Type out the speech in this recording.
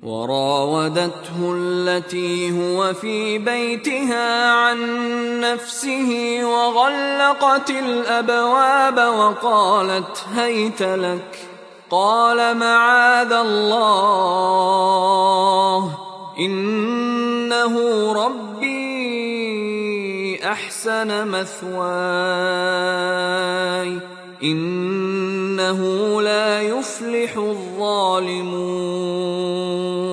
وراودته التي هو في بيتها عن نفسه وغلقت الأبواب وقالت هيت لك. قال معاذ الله إنه ربي أحسن مثواي إنه لا يفلح الظالمون.